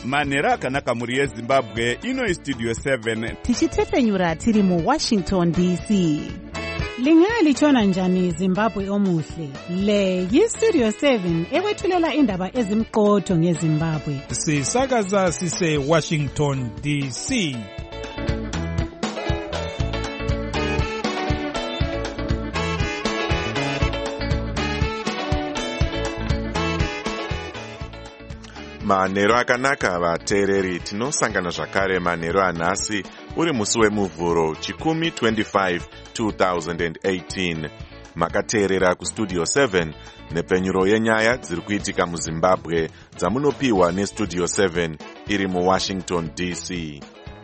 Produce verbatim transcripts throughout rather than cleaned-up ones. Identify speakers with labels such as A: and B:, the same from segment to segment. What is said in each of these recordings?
A: manhero akanaka mhuri yezimbabwe. Ino istudio seven
B: tichitefenyura tiri muwashington D C.
C: Lingalitshona njani Zimbabwe omuhle? Le yistudio seven ekwethulela indaba ezimqotho ngeZimbabwe.
D: Sisakaza sise Washington D C.
E: Manhero akanaka vateereri, tinosangana zvakare manhero anhasi uri musi wemuvhuro chikumi twenty-five two thousand eighteen. Makateerera kustudio seven nepenyuro yenyaya dziri kuitika muZimbabwe dzamunopiwa nestudio seven iri muWashington D C.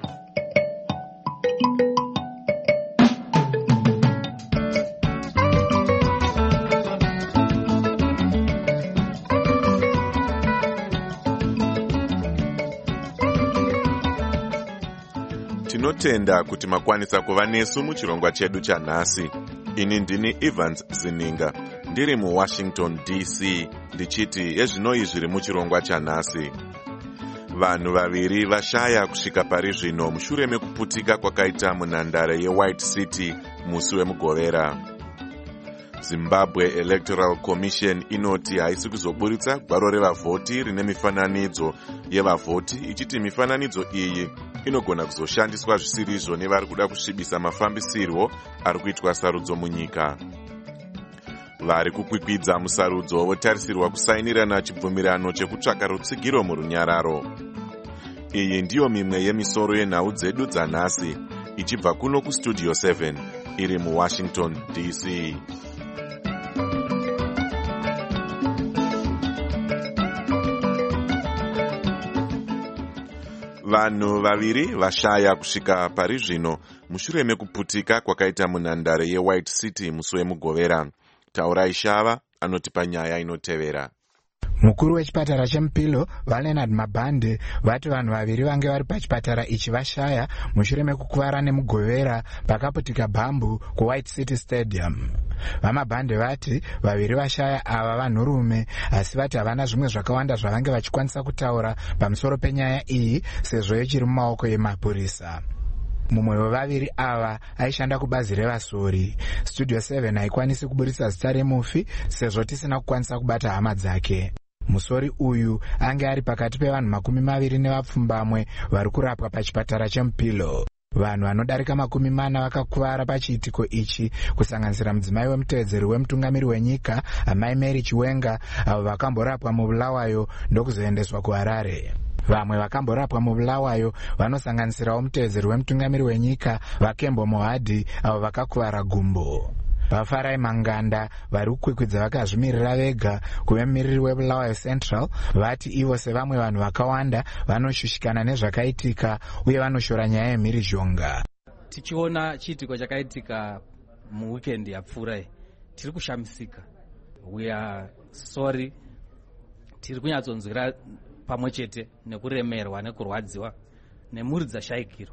E: Tinotenda kuti makwanisa kuva nesu muchirongwa chedu chanhasi. Ini ndini Evans Zininga, ndiri muWashington D C, ndichiti ezvinoi zviri muchirongwa chanhasi. Vanhu vaviri vashaya kusvika pari zvino mushure mekuputika kwakaita munhandare yeWhite City musi wemugovera. Zimbabwe Electoral Commission inoti haisi kuzoburitsa gwaro revavhoti rine mifananidzo yevavhoti, ichiti mifananidzo iyi inogona kuzoshandiswa zvisirizvo nevari kuda kusvibisa mafambisirwo ari kuitwa sarudzo munyika. Vari kukwikwidza musarudzo votarisirwa kusayinirana chibvumirano chekutsvaka rutsigiro murunyararo. Iyi ndiyo mimwe yemisoro yenhau dzedu dzanhasi, ichibva kuno kustudio seven iri muWashington D C. Vanhu vaviri vashaya kusvika pari zvino mushure mekuputika kwakaita munhandare yeWhite City musi wemugovera. Taurai Shava anotipa nyaya inotevera.
F: Mukuru wechipatara cheMupilo Valenard Mabhande vati vanhu vaviri vange vari pachipatara ichi vashaya mushure mekukuvara nemugovera pakaputika bhambu kuWhite City Stadium. Vamabhande vati vaviri vashaya ava vanhurume, asi vati havana zvimwe zvakawanda zvavange vachikwanisa kutaura pamusoro penyaya iyi sezvo ichiri mumaoko emapurisa. Mumwe wevaviri ava aishanda kubazi revasori. Studio seven haikwanisi kuburitsa zita remufi sezvo tisina kukwanisa kubata hama dzake. Musori uyu ange ari pakati pevanhu makumi maviri nevapfumbamwe vari kurapwa pachipatara cheMupilo. Vanhu vanodarika makumi mana vakakuvara pachiitiko ichi, kusanganisira mudzimai wemutevedzeri wemutungamiri wenyika Amai Mary Chiwenga, avo vakamborapwa mubulawayo ndokuzoendeswa kuHarare. Vamwe vakamborapwa mubulawayo vanosanganisirawo mutevedzeri wemutungamiri wenyika Vakembo Mohadhi, avo vakakuvara gumbo. Vafarai Manganda vari kukwikwidza vakazvimirira vega kuve mumiriri webulawayo Central vati ivo sevamwe vanhu vakawanda vanoshushikana nezvakaitika uye vanoshora nyaya yemhirizhonga.
G: Tichiona chiitiko chakaitika muweekend yapfuura tiri kushamisika. We are sorry. Tiri kunyatsonzwira pamwe chete nekuremerwa nekurwadziwa nemhuri dzashayikiro.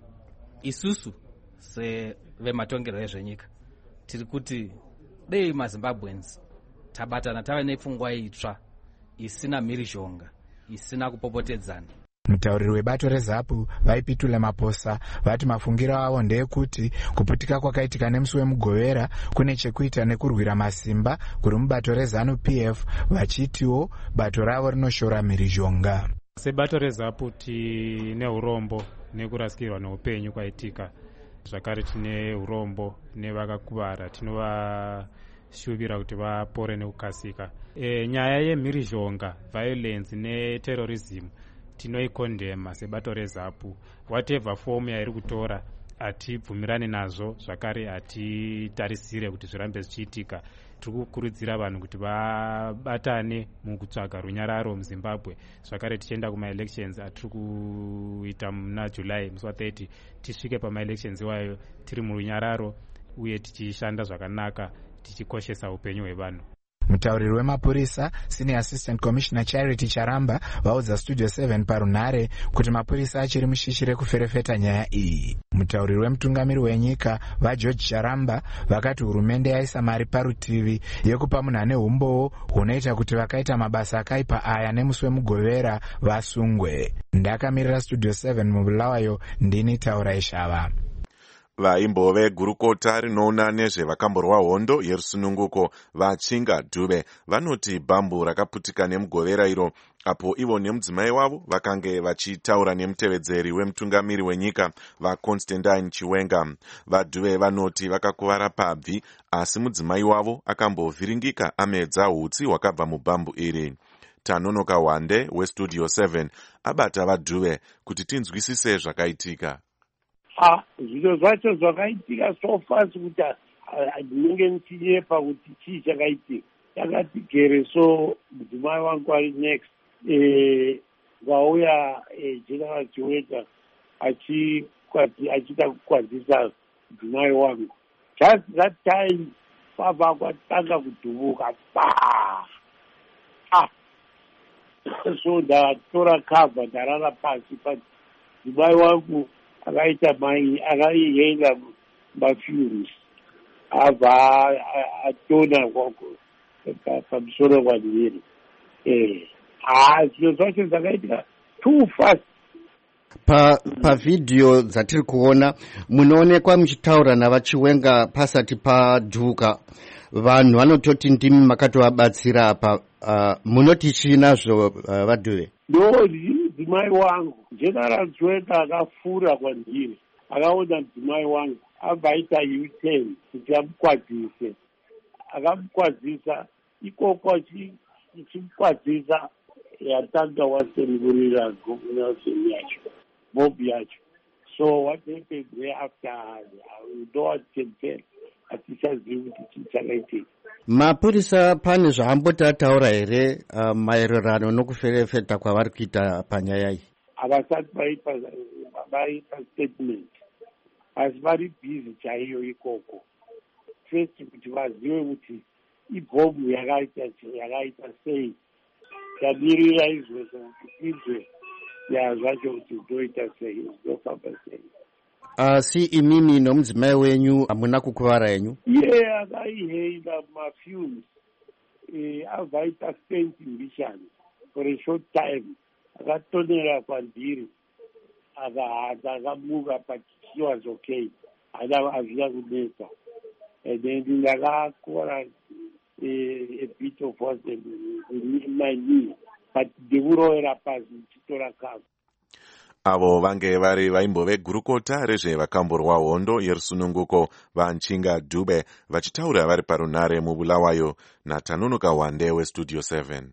G: Isusu sevematongerwo ezvenyika tiri kuti dei maZimbabweans tabatana tave nepfungwa itsva isina mhirizhonga, isina kupopotedzana.
F: Mutauriri webato reZAPU Vaipitule Maposa vati mafungiro avo ndeyekuti kuputika kwakaitika nemusi wemugovera kune chekuita nekurwira masimba kuri mubato reZANU P F, vachitiwo bato ravo rinoshora mhirizhonga.
H: Sebato reZAPU tine urombo nekurasikirwa neupenyu kwaitika. Zvakare tine urombo nevakakuvara, tinovashuvira kuti vapore nekukasika. E, nyaya yemhirizhonga, violence neterrorism tinoikondema sebato reZAPU. Whatever form yairi kutora hatibvumirane nazvo, zvakare hatitarisire kuti zvirambe zvichiitika. Tiri kukurudzira vanhu kuti vabatane mukutsvaga runyararo muZimbabwe. Zvakare tichienda kuma-elections atiri kuita muna July musi wa thirty, tisvike pama-elections iwayo tiri murunyararo uye tichishanda zvakanaka tichikoshesa upenyu hwevanhu.
F: Mutauriri wemapurisa Senior Assistant Commissioner Charity Charamba vaudza Studio seven parunhare kuti mapurisa achiri mushishi rekuferefeta nyaya iyi. Mutauriri wemutungamiri wenyika vaGeorge Charamba vakati hurumende yaisa mari parutivi yekupa munhane umbowo hunoita kuti vakaita mabasa akaipa aya nemusi wemugovera vasungwe. Ndakamirira Studio seven mubulawayo, ndini Taura Ishava.
E: Vaimbove gurukota rinoona nezvevakamborwa hondo yerusununguko vaChinga Dube vanoti bhambu rakaputika nemugovera iro apo ivo nemudzimai wavo vakange vachitaura nemutevedzeri wemutungamiri wenyika vaConstantine Chiwenga. VaDube vanoti vakakuvara pabvi, asi mudzimai wavo akambovhiringika amedza hutsi hwakabva mubhambu iri. Tanonoka Wande weStudio seven abata vaDube kuti tinzwisise zvakaitika.
I: Ah, zviro zvacho zvakaitika so fast kuti ndinenge ndichinyepa kuti chii chakaitika. Takati gere so mudzimai wangu ari next eh vauya General Chiweta achida kukwazisa mudzimai wangu. Just that time baba kwatanga kudhubuka pa ah so ndatora cover ndarara pasi pa mudzimai wangu akaita mai akaihenga mafumes abva atona pamusoro kwandiri. Eh, ah, zviro zvacho zvakaitika too fast.
J: Pa pavhidhiyo dzatiri kuona munoonekwa muchitaura navaChiwenga pasati padhuka. Vanhu vanototi ndimi makatovabatsira apa. Uh, munoti chinazvo uh, vaDube?
I: No, mudzimai wangu General Chiwenga akafura kwandiri, akaona mudzimai wangu abva aita U-turn kuti amukwadzise. Akamukwadzisa ikoko achimukwadzisa yatanga wasemburira gomunation yacho mob yacho. So what happened thereafter I don't tell atichazivi kuti chii chakaitika.
J: Mapurisa pane zvaamboti ataura here uh, maererano nokuferefeta kwavari kuita panyaya iyi?
I: Havasati vaipa statement, asi vari bhizi chaiyo ikoko. First kuti vazive kuti ibhomu yakaita yakaita sei, tamirira izvozvo kuti izwe yazvacho kuti zvoita sei, zvinofamba sei.
J: Asi uh, imimi nomudzimai wenyu hamuna kukuvara yenyu?
I: Iye akaihenga mafumes eh abva aita stent mission for a short time, akatonera kwandiri akahadza akamuka but she was okay, hazvina kunetsa. And then ndakakora a bit of what in my knee, but ndikuroera pasi ndichitora cover.
E: Avo vange vari vaimbove gurukota rezvevakamborwa hondo yerusununguko vaChinga Dube vachitaura vari parunhare mubulawayo naTanonoka Wande weStudio seven.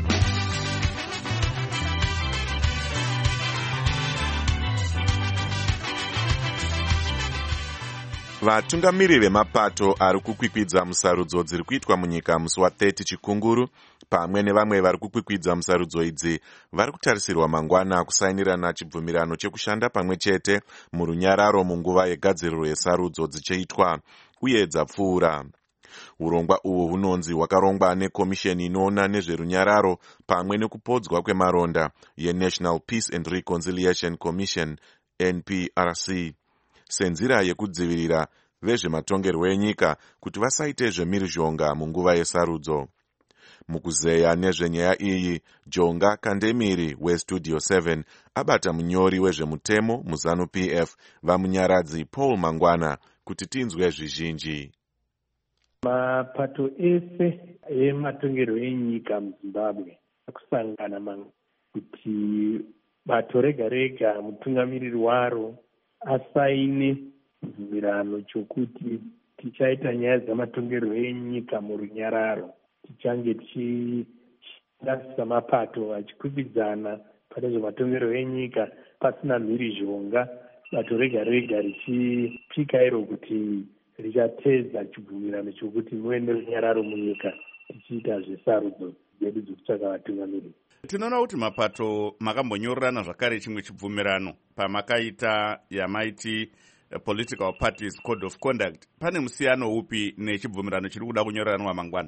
E: Vatungamiri vemapato ari kukwikwidza musarudzo dziri kuitwa munyika musi wa-thirty Chikunguru pamwe nevamwe vari kukwikwidza musarudzo idzi vari kutarisirwa mangwana kusainirana chibvumirano chekushanda pamwe chete murunyararo munguva yegadziriro yesarudzo dzichiitwa uye dzapfuura. Urongwa uhu hunonzi hwakarongwa nekomisheni inoona nezverunyararo pamwe nekupodzwa kwemaronda yeNational Peace and Reconciliation Commission N P R C senzira yekudzivirira vezvematongerwo enyika kuti vasaite zvemhirizhonga munguva yesarudzo. Mukuzeya nezvenyaya iyi, Jonga Kandemiri weStudio seven abata munyori wezvemutemo muZanu P F vamunyaradzi Paul Mangwana kuti tinzwe zvizhinji.
K: Mapato ese ematongerwo enyika muZimbabwe akusangana mangu kuti bato rega rega mutungamiriri waro asaine mvumirano chokuti tichaita nyaya dzamatongerwo enyika murunyararo, tichange tichirasisa mapato achikwikwidzana pane zvematongerwo enyika pasina mhirizhonga, bato rega rega richipika iro kuti richatedza chibvumirano chokuti muve nerunyararo munyika tichiita zvesarudzo dzedu dzekutsvaga vatungamiriri.
A: Tinoona kuti mapato makambonyorerana zvakare chimwe chibvumirano pamakaita yamaiti Political Parties Code of Conduct. Pane musiyano upi nechibvumirano chiri kuda kunyoreranwa mangwana?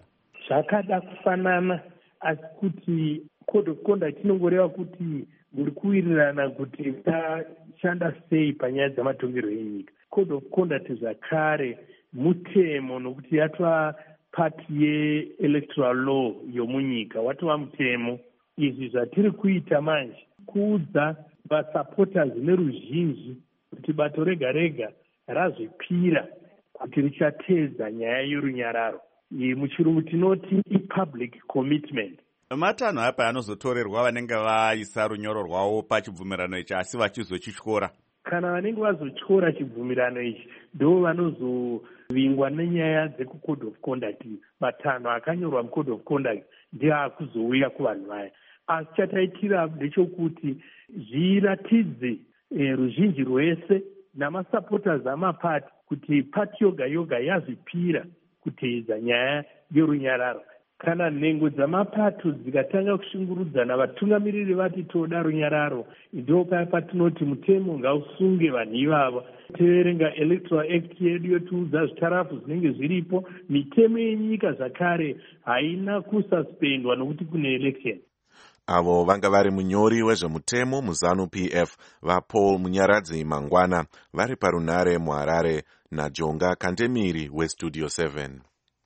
K: zvakada kufanana, asi kuti code of conduct inongoreva kuti muri kuwirirana kuti tashanda sei panyaya dzamatongerwo enyika. Code of conduct zvakare mutemo, nokuti yatova pati ye-electoral law yomunyika, watova mutemo. Izvi zvatiri kuita manje kuudza vasupporters neruzhinji kuti bato rega rega razvipira kuti richatedza nyaya yorunyararo. Muchirungu tinoti i-public commitment.
A: Matanho apa anozotorerwa vanenge vaisa runyoro rwavo pachibvumirano ichi asi vachizochityora.
K: Kana vanenge vazotyora chibvumirano ichi ndo vanozovingwa nenyaya dzekucode of conduct. Matanho akanyorwa mucode of conduct ndiye akuzouya kuvanhu vaya. Asi chataitira ndechokuti zviratidze eh, ruzhinji rwese namasupporters amapati kuti pati yoga yoga yazvipira kuteedza nyaya yorunyararo. Kana nhengo dzamapato dzikatanga kushungurudzana, vatungamiriri vati toda runyararo, ndo paya patinoti mutemo ngausunge vanhu ivava. Teverenga electoral act yedu yotiudza zvitarafu zvinenge zviripo. Mitemo yenyika zvakare haina kususpendwa nokuti kune election.
E: Avo vanga vari munyori wezvemutemo muzanu P F vaPaul Munyaradzi Mangwana vari parunhare muHarare naJonga Kandemiri weStudio seven.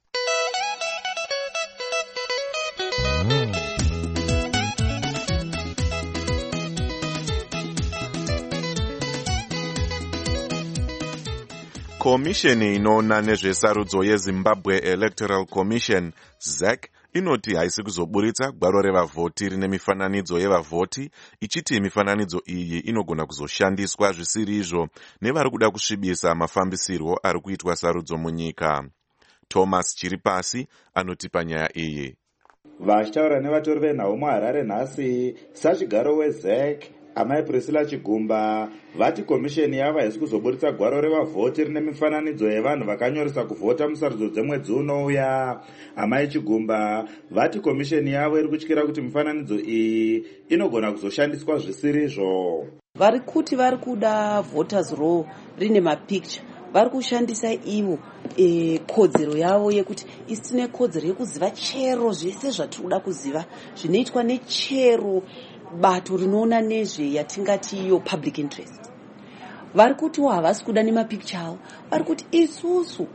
E: Komisheni inoona nezvesarudzo yeZimbabwe Electoral Commission Z E C inoti haisi kuzoburitsa gwaro revavhoti rine mifananidzo yevavhoti, ichiti mifananidzo iyi inogona kuzoshandiswa zvisiri izvo nevari kuda kusvibisa mafambisirwo ari kuitwa sarudzo munyika. Thomas Chiripasi anoti panyaya iyi.
L: Vachitaura nevatori venhau muHarare nhasi, sachigaro weZ E C Amai Priscilla Chigumba vati komisheni yava haisi kuzoburitsa gwaro revavhoti rine mifananidzo yevanhu vakanyoresa kuvhota musarudzo dzemwedzi unouya. Amai Chigumba vati komisheni yavo iri kutyira kuti mifananidzo iyi inogona kuzoshandiswa zvisirizvo.
M: Vari kuti vari kuda voters roll rine mapicture, vari kushandisa ivo e, kodzero yavo yekuti isi tine kodzero yekuziva chero zvese zvatinoda kuziva zvinoitwa nechero bato rinoona nezve yatingati iyo public interest. Vari kutiwo havasi kuda nemapicture avo, vari kuti isusu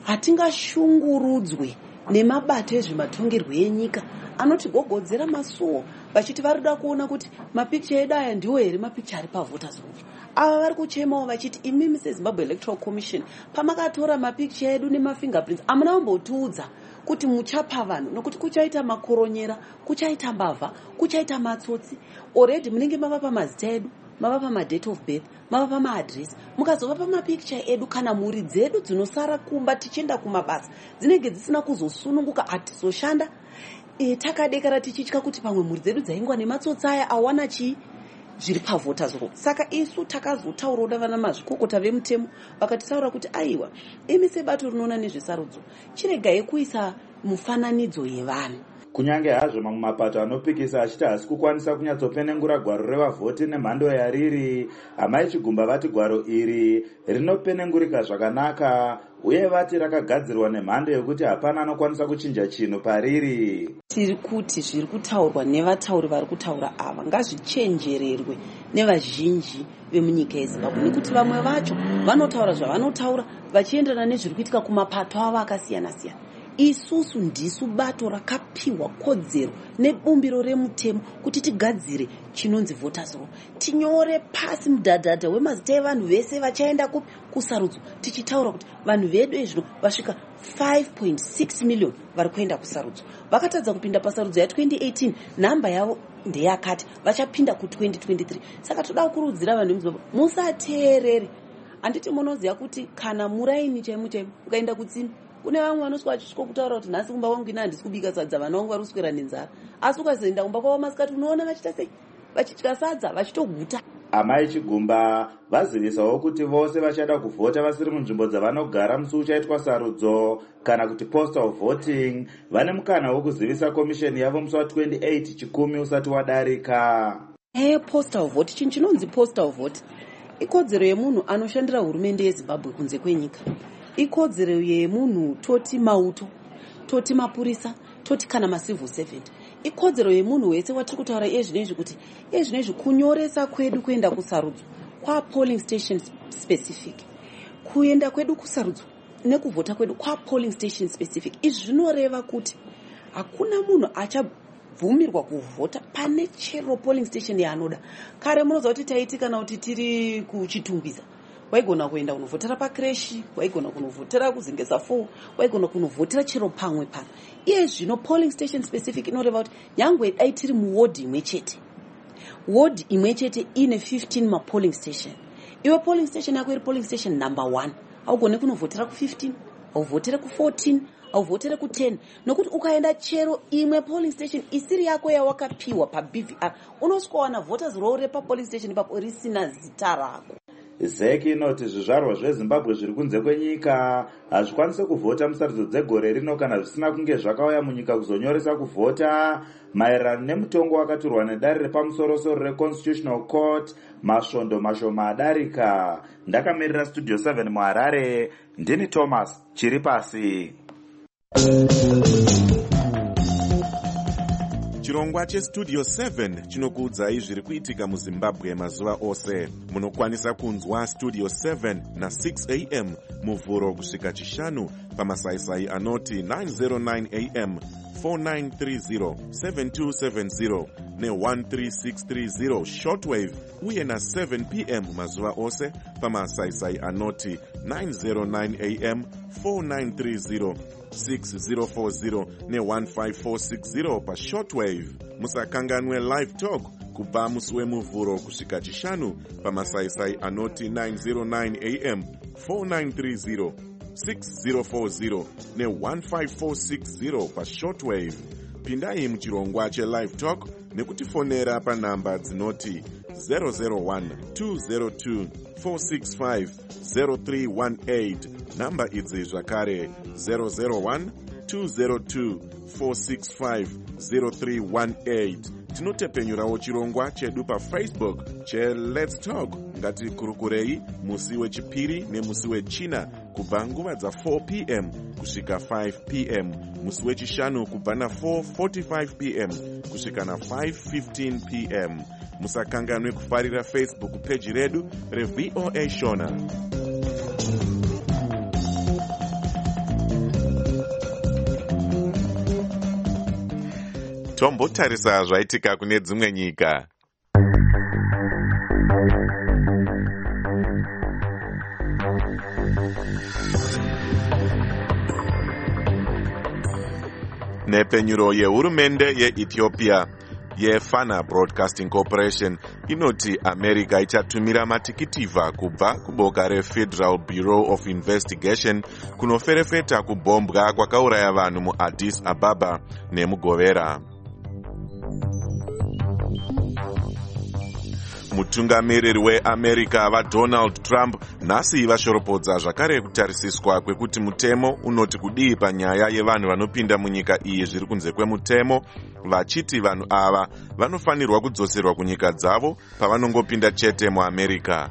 M: hatingashungurudzwe nemabato ezvematongerwo enyika anotigogodzera masuo vachiti vari kuda kuona kuti mapicture edu aya ndiwo here mapicture ari pavoters roll. Ava vari kuchemawo vachiti imimi seZimbabwe Electoral Commission pamakatora mapicture edu nemafingerprints hamuna kumbotiudza kuti muchapa vanhu nokuti kuchaita makoronyera, kuchaita mbavha, kuchaita matsotsi. Already munenge mava pamazita edu, mava pamadate of birth, mava pamaadresi, mukazova pamapicture edu. Kana mhuri dzedu dzinosara kumba tichienda kumabasa dzinenge dzisina kuzosununguka, hatizoshanda e, takadekara tichitya kuti pamwe mhuri dzedu dzaingwa nematsotsi aya awana chii zviri pavoters roll. Saka isu takazotaurawo navana mazvikokota vemutemo vakatitaura kuti aiwa, imi sebato rinoona nezvesarudzo chiregai kuisa mufananidzo yevanhu.
L: Kunyange hazvo mamwe mapato anopikisa achiti hasi kukwanisa kunyatsopenengura gwaro revavhoti nemhando yariri, Amai Chigumba vati gwaro iri rinopenengurika zvakanaka uye vati rakagadzirwa nemhando yekuti hapana anokwanisa kuchinja chinhu pariri.
M: Tiri kuti zviri kutaurwa nevatauri vari kutaura ava ngazvichenjererwe nevazhinji vemunyika yeZimbabwe, nekuti vamwe vacho vanotaura zvavanotaura vachienderana nezviri kuitika kumapato avo akasiyana siyana. Isusu ndisu bato rakapiwa kodzero nebumbiro remutemo kuti tigadzire chinonzi voters roll, tinyore pasi mudhadhadha wemazita evanhu vese vachaenda kusarudzo, tichitaura kuti vanhu vedu izvino vasvika five point six million vari kuenda kusarudzo. Vakatadza kupinda pasarudzo ya twenty eighteen, nhamba yavo ndeyakati vachapinda ku twenty twenty-three. Saka toda kukurudzira vanhu vemuZimbabwe musateerere. Handiti munoziva kuti kana muraini chaimo chaimo ukaenda kutsime, kune vamwe vanosvika vachisvika kutaura kuti nhasi kumba kwangu ina handisi kubika sadza, vana vangu vari kuswera nenzara. Asi ukazoenda kumba kwavo masikati unoona vachiita sei, vachitya sadza, vachitoguta.
L: Amai Chigumba vazivisawo kuti vose vachada kuvhota vasiri munzvimbo dzavanogara musi uchaitwa sarudzo kana kuti postal voting vane mukana wokuzivisa komisheni yavo musi wa28 chikumi usati wadarika.
M: Hey, postal vote, chinhu chinonzi postal vote ikodzero yemunhu anoshandira hurumende yeZimbabwe kunze kwenyika. Ikodzero yemunhu toti mauto, toti mapurisa, toti kana macivil servant ikodzero yemunhu wese watiri kutaura iye zvino izvi kuti iye zvino izvi kunyoresa kwedu kuenda kusarudzo kwapolling station specific, kuenda kwedu kusarudzo nekuvhota kwedu kwapolling station specific. Izvi zvinoreva kuti hakuna munhu achabvumirwa kuvhota pane chero polling station yaanoda. Kare munoziva kuti taiti kana kuti tiri kuchitumbisa waigona kuenda kunovhotera pakreshi, waigona kunovhotera kuzingesa four, waigona kunovhotera chero pamwe pano. Iye zvino polling station specific inoreva kuti nyangwe dai tiri muward imwe chete, ward imwe chete ine fifteen mapolling station, iwe polling station yako iri polling station number one, haugone kunovhotera ku fifteen, hauvhotere ku fourteen, hauvhotere ku ten, nokuti ukaenda chero imwe polling station isiri yako yawakapiwa pa-B V R unosvika voters roll repa-polling station ipapo risina zita rako.
L: zeki inoti zvizvarwa zvezimbabwe zviri kunze kwenyika hazvikwanise kuvhota musarudzo dzegore rino kana zvisina kunge zvakauya munyika kuzonyoresa kuvhota maererano nemutongo wakaturwa nedare repamusorosoro reconstitutional court masvondo mashoma adarika. Ndakamirira studio seven muharare, ndini Thomas chiri pasi.
E: Chirongwa chestudio seven chinokuudzai zviri kuitika muzimbabwe mazuva ose. Munokwanisa kunzwa studio seven na six a m muvhuro kusvika chishanu pamasaisai anoti nine oh nine a m, four nine three zero, seven two seven zero ne one three six three zero shortwave, uye na seven p m mazuva ose pamasaisai anoti nine oh nine a m, four nine three zero, six zero four zero ne one five four six zero pa shortwave. Musakanganwe live talk kubva musi wemuvhuro kusvika chishanu pamasaisai anoti nine oh nine a m, four nine three zero, six zero four zero ne one five four six zero pa shortwave. Pindai muchirongwa che live talk nekutifonera pa namba dzinoti zero zero one, two zero two, four six five, zero three one eight. Namba idzi zvakare zero zero one, two zero two, four six five, zero three one eight. Tinotepenyurawo chirongwa chedu pa Facebook che Let's Talk ngati kurukurei musi wechipiri nemusi wechina kubva nguva dza four p m kusvika five p m, musi wechishanu kubva na four forty-five p m kusvika na five fifteen p m. Musakanganwe kufarira Facebook page redu re V O A Shona. Tombotarisa zvaitika kune dzimwe nyika. Nepenyuro yehurumende yeEthiopia yeFana Broadcasting Corporation inoti America ichatumira matikitivha kubva kuboka reFederal Bureau of Investigation kunoferefeta kubombwa kwakauraya vanhu muAddis Ababa nemugovera. Mutungamiriri weAmerica vaDonald Trump nhasi vashoropodza zvakare kutarisiswa kwekuti mutemo unoti kudii panyaya yevanhu vanopinda munyika iyi zviri kunze kwemutemo, vachiti vanhu ava vanofanirwa kudzoserwa kunyika dzavo pavanongopinda chete muAmerica.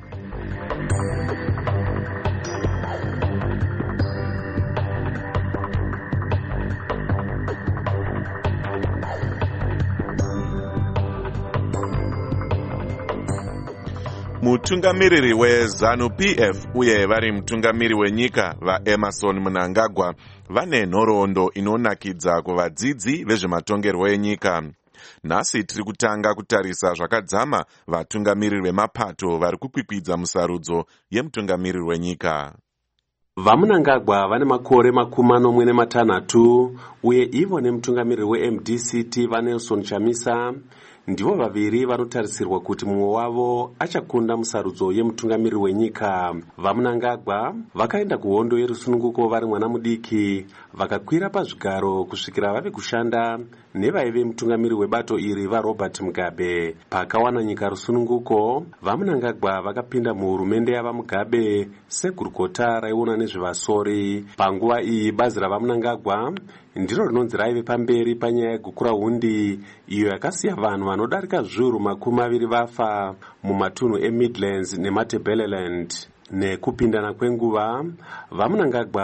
E: Mutungamiriri weZanu P F uye vari mutungamiri wenyika vaEmerson Mnangagwa vane nhoroondo inonakidza kuvadzidzi vezvematongerwo enyika. Nhasi tiri kutanga kutarisa zvakadzama vatungamiriri vemapato vari kukwikwidza musarudzo yemutungamiriri wenyika.
N: VaMnangagwa vane makore makumi manomwe nematanhatu uye ivo nemutungamiriri weM D C T vaNelson Chamisa ndivo vaviri vanotarisirwa kuti mumwe wavo achakunda musarudzo yemutungamiriri wenyika. VaMnangagwa vakaenda kuhondo yerusununguko vari mwana mudiki, vakakwira pazvigaro kusvikira vave kushanda nevaive mutungamiriri webato iri vaRobert Mugabe. Pakawana nyika rusununguko, VaMnangagwa vakapinda muhurumende yavaMugabe segurukota raiona nezvevasori. Panguva iyi bazi ravaMnangagwa ndiro rinonzi raive pamberi panyaya yegukura hundi iyo yakasiya vanhu vanodarika zviuru makumi maviri vafa mumatunhu eMidlands neMatabeleland. Nekupindana kwenguva, VaMnangagwa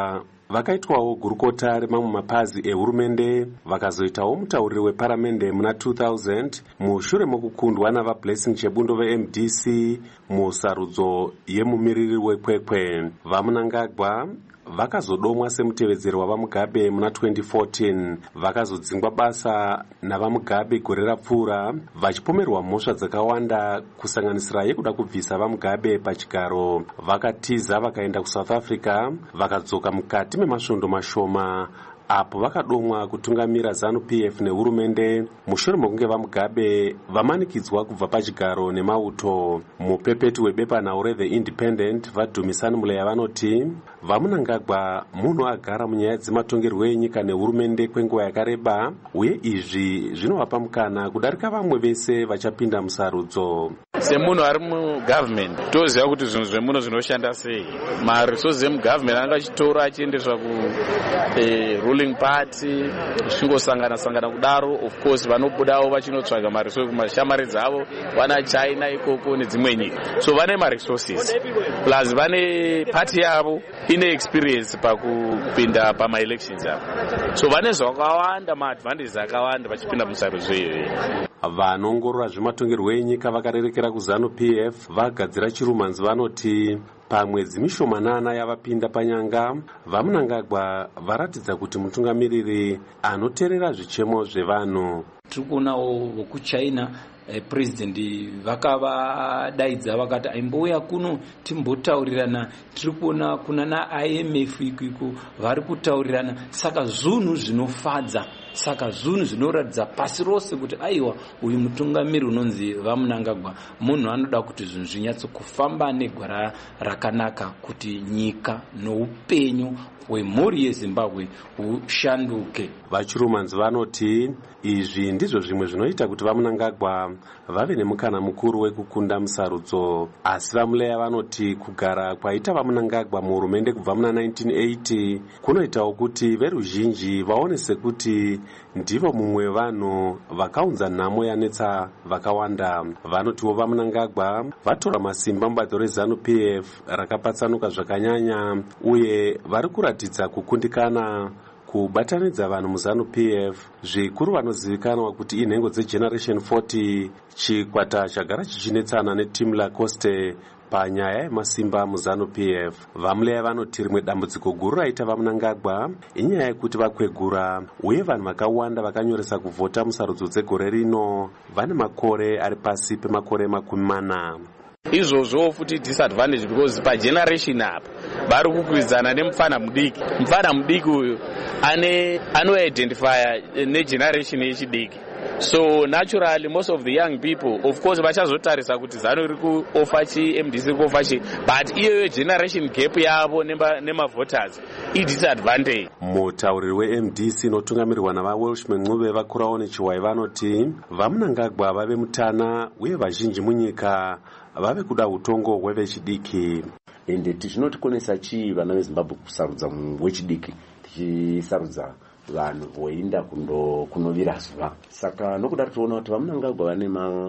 N: vakaitwawo gurukota remamwe mapazi ehurumende, vakazoitawo mutauriri weparamende muna two thousand mushure mokukundwa navablessing chebundo ve-M D C musarudzo yemumiriri wekwekwe. Vamunangagwa vakazodomwa semutevedzeri wavamugabe muna twenty fourteen, vakazodzingwa basa navamugabe gore rapfuura, vachipomerwa mhosva dzakawanda kusanganisira yekuda kubvisa vamugabe pachigaro. Vakatiza vakaenda kuSouth Africa, vakadzoka mukati memasvondo mashoma apo vakadomwa kutungamira ZANU-P F nehurumende mushure mokunge vamugabe vamanikidzwa kubva pachigaro nemauto. Mupepeti webepanhau reThe Independent vaDumisani Muleya vanoti Vamunangagwa munhu agara munyaya dzematongerwo enyika nehurumende kwenguva yakareba, uye izvi zvinovapa mukana kudarika vamwe vese vachapinda musarudzo.
O: Semunhu ari mugavhmendi toziva kuti zvinhu zvemuno zvinoshanda sei. Marisosi emugavhmendi anga achitora achiendeswa ku eh, ruling party, zvingosangana sangana kudaro. Of course vanobudawo vachinotsvaga marisosi kumashamari dzavo, vana China ikoko nedzimwe nyika, so vane maresources plus vane party yavo ine experience pakupinda pama-elections avo, so vane zvakawanda, maadvantages akawanda vachipinda musarudzo iyoyo.
N: Vanoongorora zvematongerwo enyika vakarerekera kuZANU-P F vagadzira chirumanzi vanoti pamwedzi mishomanana yavapinda panyanga, Vamunangagwa varatidza kuti mutungamiriri anoteerera zvichemo zvevanhu.
P: Tiri kuonawo vokuChina eh, president vakavadaidza vakati aimbouya kuno timbotaurirana. Tiri kuona kuna na-I M F ikiko vari kutaurirana, saka zvinhu zvinofadza, saka zvinhu zvinoratidza pasi rose kuti aiwa uyu mutungamiri unonzi Vamunangagwa munhu anoda kuti zvinhu zvinyatsokufamba negwara rakanaka, kuti nyika noupenyu hwemhuri yeZimbabwe hushanduke.
N: Vachirumanzi vanoti izvi ndizvo zvimwe zvinoita kuti Vamunangagwa vave nemukana mukuru wekukunda musarudzo. Asi Vamuleya vanoti kugara kwaita Vamunangagwa muhurumende kubva muna nineteen eighty kunoitawo kuti veruzhinji vaone sekuti ndivo mumwe vanhu vakaunza nhamo yanetsa vakawanda. Vanotiwo Vamunangagwa vatora masimba mubato reZANU-P F rakapatsanuka zvakanyanya, uye vari kuratidza kukundikana kubatanidza vanhu muZANU-P F. Zvikuru vanozivikanwa kuti inhengo dzegeneration forty, chikwata chagara chichinetsana neTim Lacoste panyaya yemasimba muZANU-P F. Vamuleya vanoti rimwe dambudziko guru raita Vamunangagwa inyaya yekuti vakwegura, uye vanhu vakawanda vakanyoresa kuvhota musarudzo dzegore rino vane makore ari pasi pemakore makumi mana.
O: Izvozvo futi disadvantage because pageneration apa vari kukwizana nemufana mudiki. Mufana mudiki uyu ane anoidentifya negeneration yechidiki, so naturally most of the young people of course vachazotarisa kuti ZANU iri kuofa chi, M D C iri kuofa chi, but iyoyo generation gap yavo nemavoters idisadvantage.
N: Mutauriri we-M D C inotungamirirwa navaWelshman Ncube vakurawo nechiwai vanoti Vamunangagwa vave mutana, uye vazhinji munyika vave kuda utongo hwevechidiki.
Q: Ende tizvinotikonesa chii vana veZimbabwe kusarudza munhu wechidiki, tichisarudza vanhu voinda kunovira zuva. Saka nokudaro toona kuti Vamunangagwa vane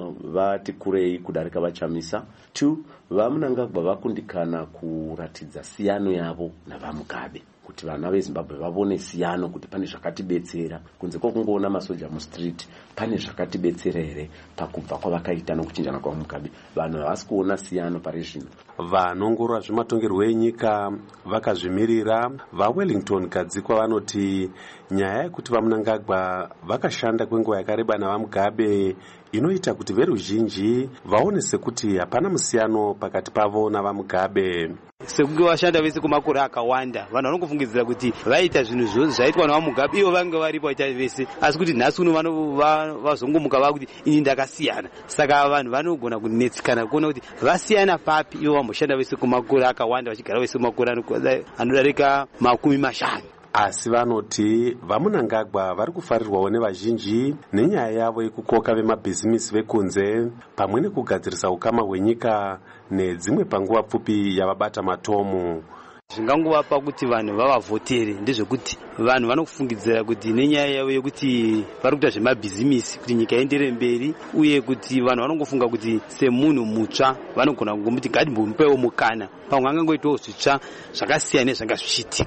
Q: vati kurei kudarika vaChamisa. Two, Vamunangagwa vakundikana kuratidza siyano yavo navamugabe, kuti vana veZimbabwe vavone siyano kuti pane zvakatibetsera kunze kwokungoona masoja mustreet, pane zvakatibetsera here pakubva kwavakaita nokuchinjana kwavamugabe. Vanhu havasi kuona siyano pari zvino.
N: Vanoongorora zvematongerwo enyika vakazvimirira vaWellington Gadzikwa vanoti nyaya yekuti Vamunangagwa vakashanda kwenguva yakareba navamugabe inoita kuti veruzhinji vaone sekuti hapana musiyano pakati pavo navamugabe.
R: Sekunge vashanda vese kumakore akawanda, vanhu vanongofungidzira kuti vaita zvinhu zvose zvaitwa navamugabe ivo vange varipo vaita vese, asi kuti nhasi uno vazongomuka vava kuti ini ndakasiyana. Saka vanhu vanogona kunetsikana kuona kuti vasiyana papi ivo vamboshanda vese kumakore akawanda, vachigara vese kumakore anodarika makumi mashanu.
N: Asi vanoti Vamunangagwa vari kufarirwawo nevazhinji nenyaya yavo yekukoka vemabhizimisi vekunze pamwe nekugadzirisa ukama hwenyika nedzimwe panguva pfupi yavabata matomu.
R: Zvingangovapa kuti vanhu vavavhotere ndezvekuti vanhu vanofungidzira kuti nenyaya yavo yekuti vari kuita zvemabhizimisi kuti nyika iendere mberi, uye kuti vanhu vanongofunga kuti semunhu mutsva vanogona kungomuti ngatimbomupewo mukana, pamwe angangoitawo zvitsva zvakasiyana nezvanga zvichiitika.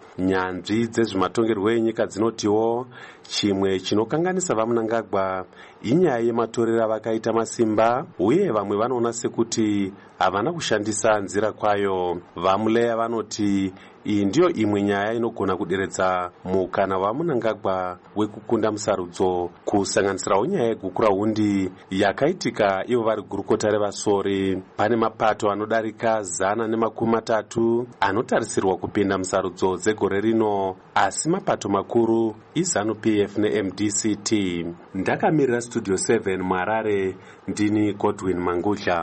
N: nyanzvi dzezvematongerwo enyika dzinotiwo chimwe chinokanganisa vaMnangagwa inyaya yematorero vakaita masimba, uye vamwe vanoona sekuti havana kushandisa nzira kwayo. VaMuleya vanoti iyi ndiyo imwe nyaya inogona kuderedza mukana waMnangagwa wekukunda musarudzo, kusanganisirawo nyaya yegukurahundi yakaitika ivo vari gurukota revasori. Pane mapato anodarika zana nemakumi matatu anotarisirwa kupinda musarudzo dzegore rino, asi mapato makuru iZANU-P F neM D C T. Ndakamirira Studio seven muHarare, ndini Godwin Mangudla.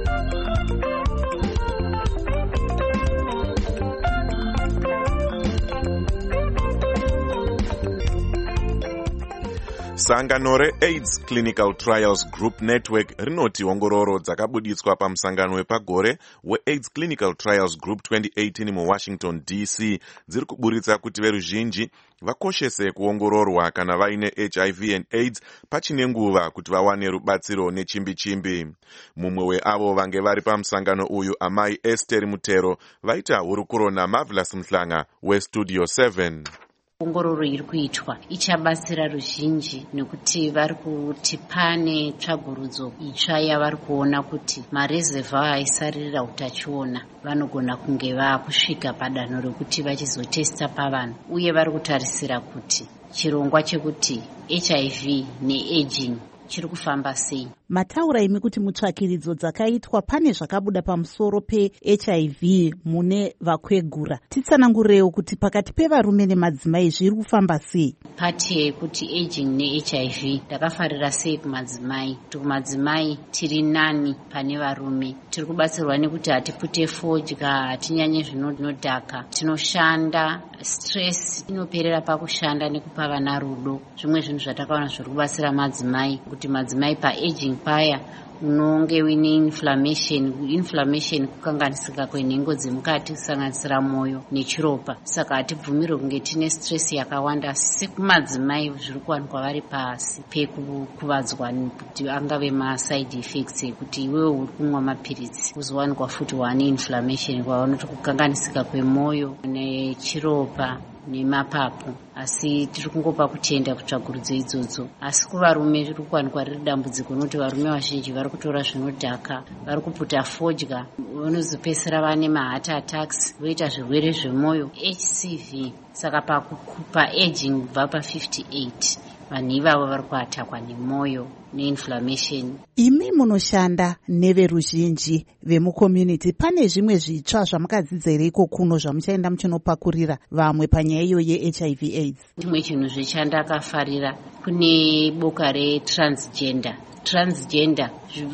E: Sangano re-AIDS Clinical Trials Group Network rinoti ongororo dzakabuditswa pamusangano wepagore we-AIDS Clinical Trials Group twenty eighteen muWashington D C dziri kuburitsa kuti veruzhinji vakoshese kuongororwa kana vaine H I V and AIDS pachine nguva kuti vawane rubatsiro nechimbi-chimbi. Mumwe weavo vange vari pamusangano uyu amai Esther Mutero vaita hurukuro naMarvelous Mhlanga weStudio seven.
S: Ongororo iri kuitwa ichabatsira ruzhinji nekuti vari kuti pane tsvagurudzo itsva yavari kuona kuti marezevha aisarira utachiona vanogona kunge vakusvika padanho rekuti vachizotesta pavanhu, uye vari kutarisira kuti chirongwa chekuti H I V neaging chiri kufamba sei.
B: Mataura imi kuti mutsvakiridzo dzakaitwa pane zvakabuda pamusoro pe-H I V mune vakwegura. Titsanangurewo kuti pakati pevarume nemadzimai zviri kufamba sei.
S: Pati yekuti aging ne-H I V ndakafarira sei kumadzimai. Kuti kumadzimai tiri nani pane varume. Tiri kubatsirwa nekuti hatipute fodya, hatinyanye zvinodhaka, tinoshanda, stress inoperera pakushanda nekupa vana rudo. Zvimwe zvinhu zvatakaona zviri kubatsira madzimai, kuti madzimai pa-aging paya unonge uine inflammation, inflammation kukanganisika kwenhengo dzemukati kusanganisira mwoyo nechiropa. Saka hatibvumirwe kunge tine stress yakawanda sekumadzimai zviri kuwanikwa vari pasi pekukuvadzwa kuti angave ma-side effects ekuti iwewe uri kumwa mapiritsi uzowanikwa futi wane inflammation kwavanoti kukanganisika kwemwoyo nechiropa nemapapu. Asi tiri kungopa kutenda kutsvagurudzo idzodzo. Asi kuvarume tiri kuwanikwa riri dambudziko nokuti varume vazhinji vari kutora zvinodhaka, vari kuputa fodya, vanozopesera vane ma-heart attacks, voita zvirwere zvemwoyo, H C V. Saka pakukupa aging kubva pa-fifty-eight vanhu ivavo vari kuatakwa nemwoyo neinflammation.
B: Imi munoshanda neveruzhinji vemucommunity, pane zvimwe zvitsva zvamukadzidza here iko kuno zvamuchaenda muchinopakurira vamwe panyaya iyo ye-H I V AIDS?
S: Chimwe chinhu zvechandakafarira kune boka retransgender. Transgender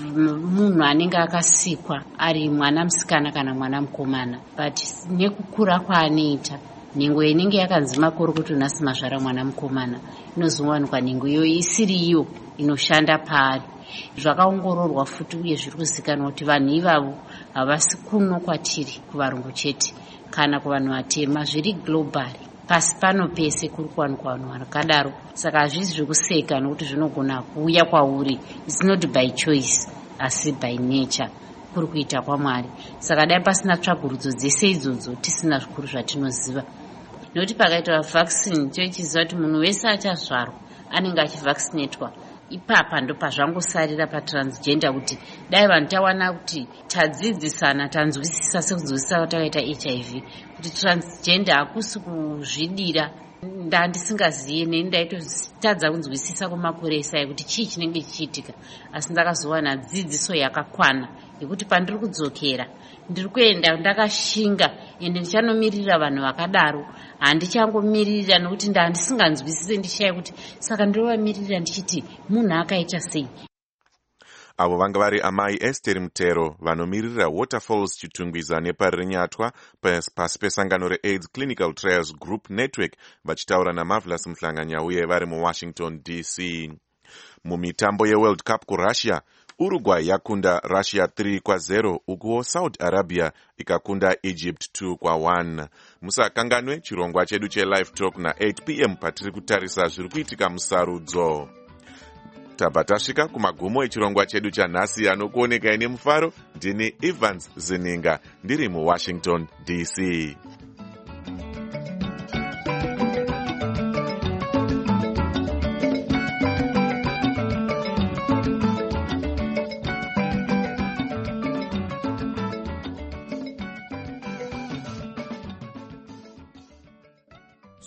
S: munhu anenge akasikwa ari mwana musikana kana mwana mukomana, but nekukura kwaanoita nhengo inenge yakanzi makore kuti unasi mazvara mwana mukomana inozowanikwa nhengo iyo isiri iyo inoshanda paari. Zvakaongororwa futi uye zviri kuzikanwa kuti vanhu ivavo havasi kuno kwatiri kuvarungu chete kana kuvanhu vatema, zviri globally. Pasi pano pese kuri kuwanikwa vanhu vakadaro. Saka hazvisi zvekuseka nokuti zvinogona kuuya kwauri. It's not by choice asi by nature, kuri kuita kwaMwari. Saka dai pasina tsvagurudzo dzese idzodzo tisina zvikuru zvatinoziva. Nokuti pakaitwa vaccine tochiziva kuti munhu wese achazvarwa anenge achivaccinatwa. Ipapa ndo pazvangosarira patransgender kuti dai vanhu tawana kuti tadzidzisana tanzwisisa sekunzwisisa takaita H I V kuti transgender hakusi kuzvidira. Ndandisingaziye neni ndaitotadza kunzwisisa kumakore esai kuti chii chinenge chichiitika, asi ndakazowana dzidziso yakakwana yekuti pandiri kudzokera ndiri kuenda ndakashinga ende ndichanomiririra vanhu vakadaro. Handichangomiririra nokuti ndandisinganzwisise ndichaya kuti saka ndinovamirira ndichiti munhu akaita sei.
E: Avo vanga vari amai Esther Mutero vanomiririra Waterfalls Chitungwiza neParinyatwa pasi pesangano re-AIDS Clinical Trials Group Network vachitaura naMarvelous Mhlanga nyauye vari muWashington D C. Mumitambo yeWorld Cup kuRussia, Uruguay yakunda Russia three kwa zero ukuwo Saudi Arabia ikakunda Egypt two kwa one. Musakanganwe chirongwa chedu che-Live Talk na eight p m patiri kutarisa zviri kuitika musarudzo. Tabva tasvika kumagumo echirongwa chedu chanhasi anokuoneka ine mufaro. Ndini Evans Zininga ndiri muWashington D C.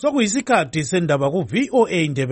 D: sokuyisikhathi sendaba ku-V O A Ndebele.